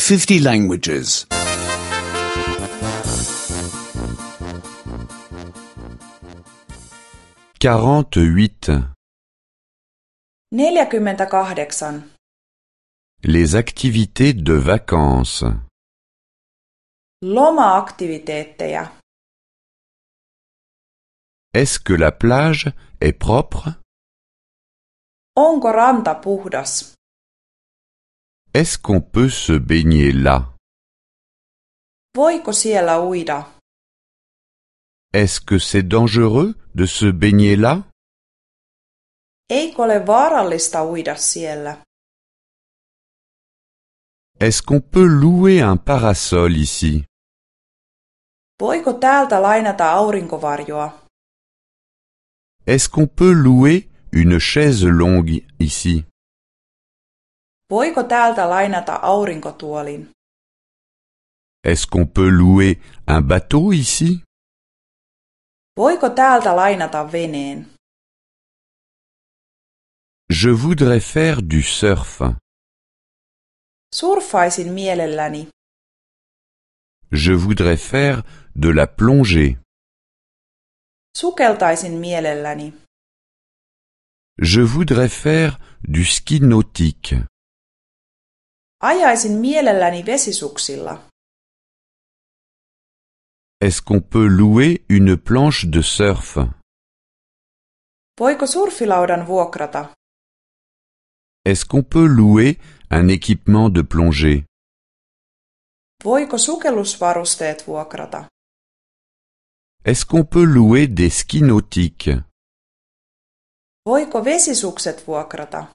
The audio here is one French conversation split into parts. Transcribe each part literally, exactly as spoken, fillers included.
fifty languages. quarante-huit. neljäkymmentäkahdeksan. Les activités de vacances. Loma-aktiviteetteja. Est-ce que la plage est propre? Onko ranta puhdas? Est-ce qu'on peut se baigner là? Voiko siellä uida? Est-ce que c'est dangereux de se baigner là? Eikö ole vaarallista uida siellä? Est-ce qu'on peut louer un parasol ici? Voiko täältä lainata aurinkovarjoa? Est-ce qu'on peut louer une chaise longue ici? Voiko täältä lainata aurinkotuolin? Est-ce qu'on peut louer un bateau ici? Voiko täältä lainata veneen? Je voudrais faire du surf. Surfaisin mielelläni. Je voudrais faire de la plongée. Sukeltaisin mielelläni. Je voudrais faire du ski nautique. Ajaisin mielelläni vesisuksilla. Est-ce qu'on peut louer une planche de surf? Voiko surfilaudan vuokrata? Est-ce qu'on peut louer un équipement de plongée? Voiko sukellusvarusteet vuokrata? Est-ce qu'on peut louer des skis nautiques? Voiko vesisukset vuokrata?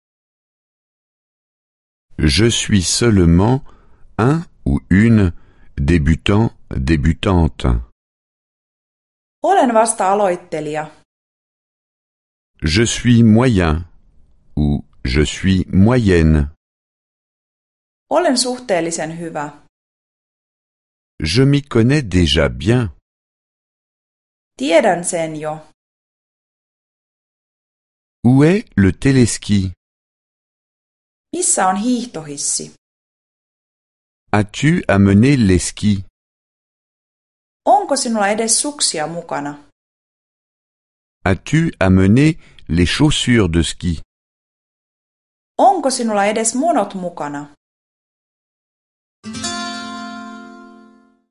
Je suis seulement un ou une débutant, débutante. Olen vasta aloittelija. Je suis moyen ou je suis moyenne. Olen suhteellisen hyvä. Je m'y connais déjà bien. Tiedän sen jo. Où est le téléski? Missä on hiihtohissi? As-tu amené les skis? Onko sinulla edes suksia mukana? As-tu amené les chaussures de ski? Onko sinulla edes monot mukana?